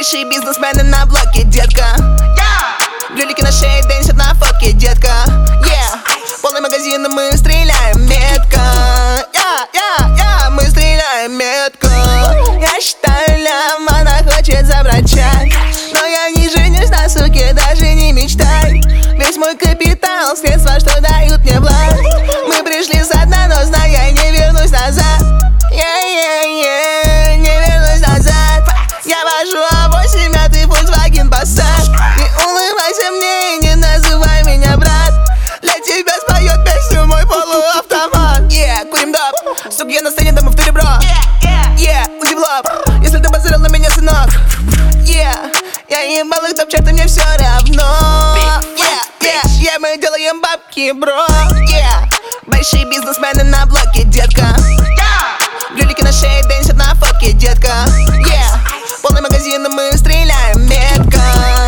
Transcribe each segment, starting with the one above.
Большие бизнесмены на блоке, детка. Брюлики на шее, дэнсят на фотке, детка. Полный магазин, и мы стреляем метко. Мы стреляем метко. Я считаю лям, она хочет забрать чай, но я не женюсь на суке, даже не мечтай. Весь мой капитал, средства, что дают мне власть. Мы пришли со дна, но знай, я не вернусь назад. Не вернусь назад. Я вожу А8, а ты Volkswagen Passat. Не улыбайся мне и не называй меня брат. Для тебя споет песню мой полуавтомат. Курим доп, сука, я на сцене, да мы в ребро. Удивлоб, если ты базарил на меня, сынок. Я ебал их топ-чарты, мне все равно. Мы делаем бабки, бро. Большие бизнесмены на блоке, детка. Брюлики на шее, дэнсят на фотке, детка. Полный магазин, и мы стреляем метко.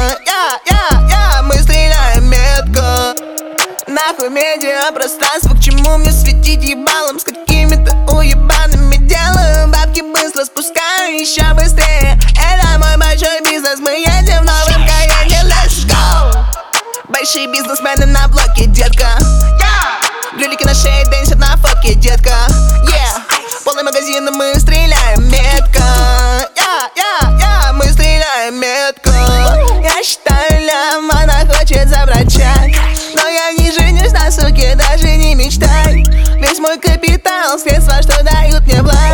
Мы стреляем метко. Нахуй медиа, пространство, к чему мне светить ебалом? С какими-то уебанными делаем бабки быстро спускаю, еще быстрее. Это мой большой бизнес, мы едем в новом Каене, let's go. Большие бизнесмены на блоке, детка. Брюлики на шее, дэнсят на фотке, детка. Полный магазин, и мы стреляем метко. Мы стреляем метко. Я считаю лям, она хочет забрать чай, но я не женюсь на суке, даже не мечтай. Весь мой капитал, средства, что дают мне власть.